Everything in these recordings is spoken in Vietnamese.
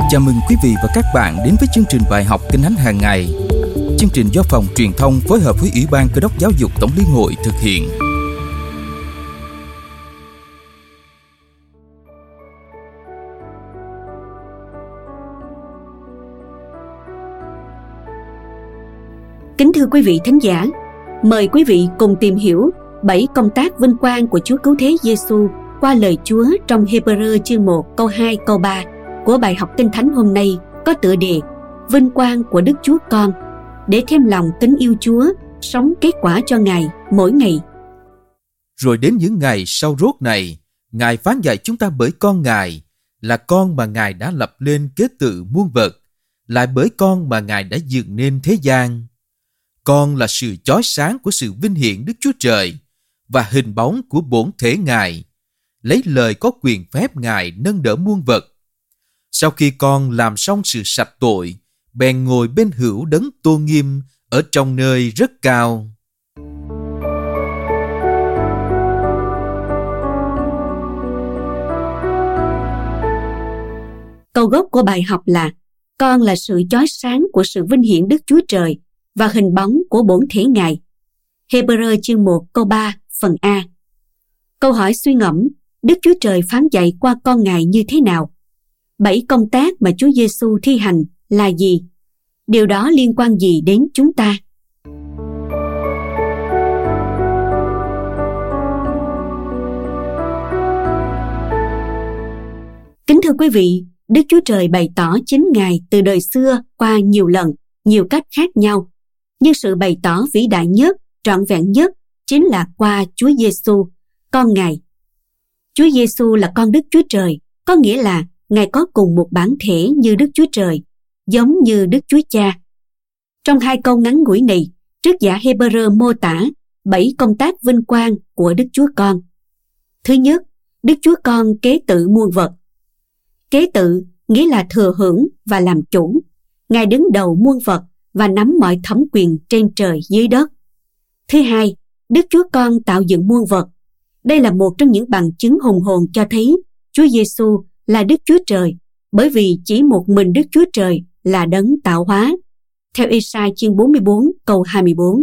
Chào mừng quý vị và các bạn đến với chương trình bài học Kinh Thánh hàng ngày. Chương trình do Phòng Truyền thông phối hợp với Ủy ban Cơ đốc Giáo dục Tổng Liên hội thực hiện. Kính thưa quý vị thính giả, mời quý vị cùng tìm hiểu 7 công tác vinh quang của Chúa Cứu Thế Giêsu qua lời Chúa trong Hê-bơ-rơ chương 1 câu 2 câu 3 của bài học Kinh Thánh hôm nay có tựa đề Vinh quang của Đức Chúa Con, để thêm lòng kính yêu Chúa, sống kết quả cho Ngài mỗi ngày. Rồi đến những ngày sau rốt này, Ngài phán dạy chúng ta bởi con Ngài, là con mà Ngài đã lập lên kế tự muôn vật, lại bởi con mà Ngài đã dựng nên thế gian. Con là sự chói sáng của sự vinh hiển Đức Chúa Trời và hình bóng của bổn thể Ngài, lấy lời có quyền phép Ngài nâng đỡ muôn vật. Sau khi con làm xong sự sạch tội, bèn ngồi bên hữu đấng tôn nghiêm ở trong nơi rất cao. Câu gốc của bài học là con là sự chói sáng của sự vinh hiển Đức Chúa Trời và hình bóng của bổn thể Ngài. Hê-bơ-rơ chương 1 câu 3 phần A. Câu hỏi suy ngẫm, Đức Chúa Trời phán dạy qua con Ngài như thế nào? 7 công tác mà Chúa Giêsu thi hành là gì? Điều đó liên quan gì đến chúng ta? Kính thưa quý vị, Đức Chúa Trời bày tỏ chính Ngài từ đời xưa qua nhiều lần, nhiều cách khác nhau. Nhưng sự bày tỏ vĩ đại nhất, trọn vẹn nhất chính là qua Chúa Giêsu, con Ngài. Chúa Giêsu là con Đức Chúa Trời, có nghĩa là Ngài có cùng một bản thể như Đức Chúa Trời, giống như Đức Chúa Cha. Trong 2 câu ngắn ngủi này, trích giả Hê-bơ-rơ mô tả 7 công tác vinh quang của Đức Chúa Con. Thứ nhất, Đức Chúa Con kế tự muôn vật. Kế tự nghĩa là thừa hưởng và làm chủ. Ngài đứng đầu muôn vật và nắm mọi thẩm quyền trên trời dưới đất. Thứ hai, Đức Chúa Con tạo dựng muôn vật. Đây là một trong những bằng chứng hùng hồn cho thấy Chúa Giêsu là Đức Chúa Trời, bởi vì chỉ một mình Đức Chúa Trời là đấng tạo hóa. Theo Ê-sai chương 44 câu 24.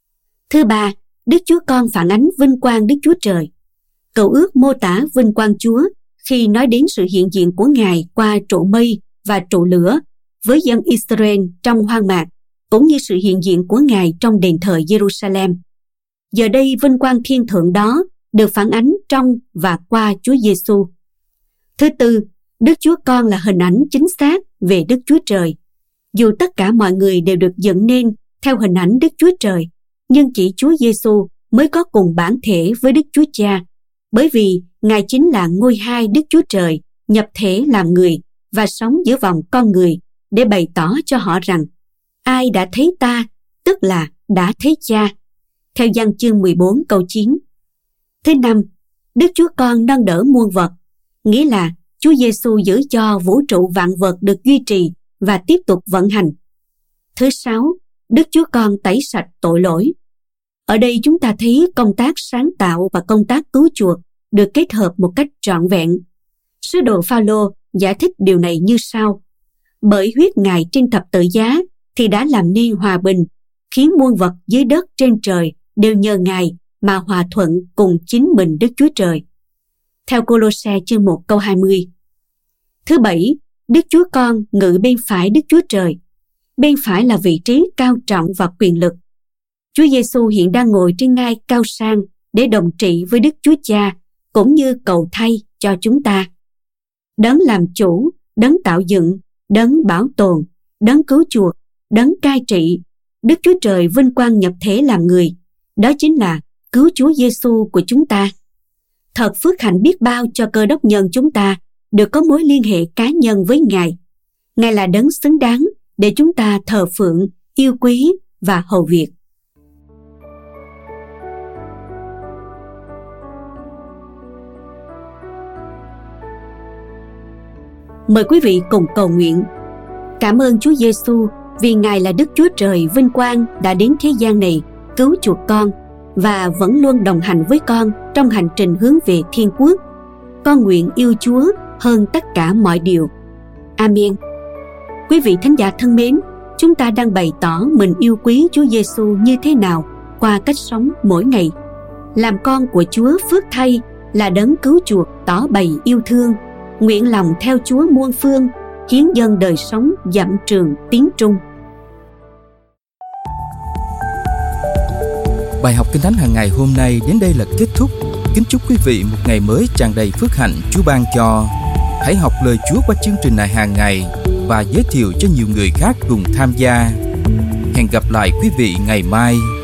Thứ ba, Đức Chúa Con phản ánh vinh quang Đức Chúa Trời. Cựu ước mô tả vinh quang Chúa khi nói đến sự hiện diện của Ngài qua trụ mây và trụ lửa với dân Israel trong hoang mạc, cũng như sự hiện diện của Ngài trong đền thờ Jerusalem. Giờ đây vinh quang thiên thượng đó được phản ánh trong và qua Chúa Giêsu. Thứ tư, Đức Chúa Con là hình ảnh chính xác về Đức Chúa Trời. Dù tất cả mọi người đều được dựng nên theo hình ảnh Đức Chúa Trời, nhưng chỉ Chúa Giêsu mới có cùng bản thể với Đức Chúa Cha, bởi vì Ngài chính là ngôi hai Đức Chúa Trời nhập thể làm người và sống giữa vòng con người, để bày tỏ cho họ rằng ai đã thấy ta, tức là đã thấy Cha. Theo Giăng chương 14 câu 9. Thứ năm, Đức Chúa Con nâng đỡ muôn vật, nghĩa là Chúa Giêsu giữ cho vũ trụ vạn vật được duy trì và tiếp tục vận hành. Thứ sáu, Đức Chúa Con tẩy sạch tội lỗi. Ở đây chúng ta thấy công tác sáng tạo và công tác cứu chuộc được kết hợp một cách trọn vẹn. Sứ đồ Phao-lô giải thích điều này như sau: bởi huyết Ngài trên thập tự giá thì đã làm nên hòa bình, khiến muôn vật dưới đất trên trời đều nhờ Ngài mà hòa thuận cùng chính mình Đức Chúa Trời. Theo Cô-lô-se chương 1 câu 20. Thứ bảy, Đức Chúa Con ngự bên phải Đức Chúa Trời. Bên phải là vị trí cao trọng và quyền lực. Chúa Giêsu hiện đang ngồi trên ngai cao sang để đồng trị với Đức Chúa Cha, cũng như cầu thay cho chúng ta. Đấng làm chủ, đấng tạo dựng, đấng bảo tồn, đấng cứu chuộc, đấng cai trị, Đức Chúa Trời vinh quang nhập thể làm người, đó chính là cứu Chúa Giêsu của chúng ta. Thật phước hạnh biết bao cho Cơ đốc nhân chúng ta được có mối liên hệ cá nhân với Ngài. Ngài là đấng xứng đáng để chúng ta thờ phượng, yêu quý và hầu việc. Mời quý vị cùng cầu nguyện. Cảm ơn Chúa Giêsu vì Ngài là Đức Chúa Trời vinh quang đã đến thế gian này cứu chuộc con và vẫn luôn đồng hành với con trong hành trình hướng về Thiên Quốc. Con nguyện yêu Chúa hơn tất cả mọi điều. Amen. Quý vị thính giả thân mến, chúng ta đang bày tỏ mình yêu quý Chúa Giêsu như thế nào qua cách sống mỗi ngày. Làm con của Chúa phước thay là đấng cứu chuộc tỏ bày yêu thương, nguyện lòng theo Chúa muôn phương, hiến dâng đời sống dặm trường tiến trung. Bài học Kinh Thánh hàng ngày hôm nay đến đây là kết thúc. Kính chúc quý vị một ngày mới tràn đầy phước hạnh Chúa ban cho. Hãy học lời Chúa qua chương trình này hàng ngày và giới thiệu cho nhiều người khác cùng tham gia. Hẹn gặp lại quý vị ngày mai.